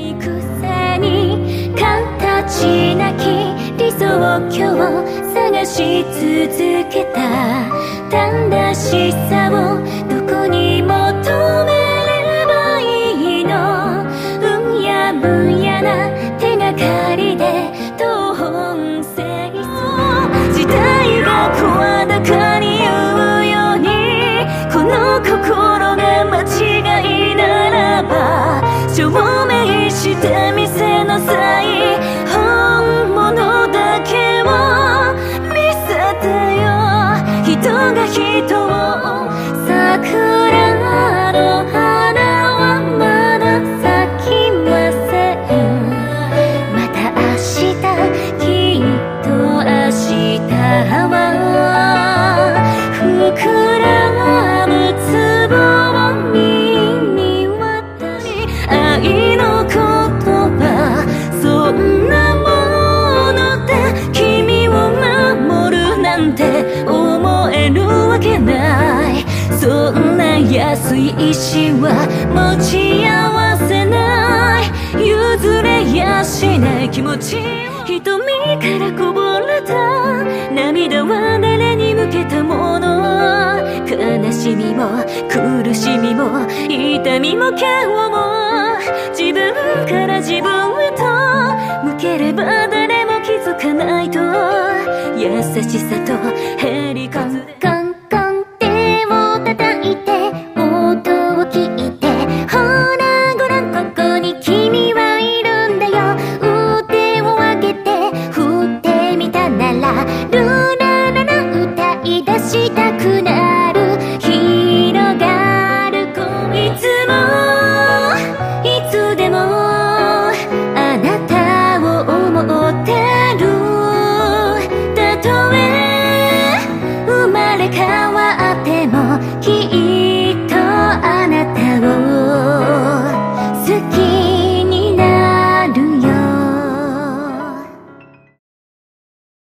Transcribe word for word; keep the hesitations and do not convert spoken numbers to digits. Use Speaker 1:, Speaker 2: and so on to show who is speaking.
Speaker 1: くせに形なき理想郷を探し続けた正しさをどこに求めればいいの。うやむやな手がかりで途方性そう時代が声高に言うようにこの心が間違いならば証明してみせなさい。本物だけを見せてよ。人が人を桜の花はまだ咲きません。また明日きっと明日は膨らむ壺を見に渡り愛の言葉そんなもので君を守るなんて思えるわけない。そんな安い石は持ち合わせない。譲れやしない気持ち瞳からこぼれた涙は誰に向けたもの。悲しみも苦しみも痛みも今日も自分から自分へと向ければ誰も気づかないと優しさとへりかず
Speaker 2: コンコン手を叩いて音を聞いてほらごらんここに君はいるんだよ。腕を上げて振ってみたならルラララ歌い出したくなる広がるいつもいつでもあなたを思ってる。たとえ生まれ変わっても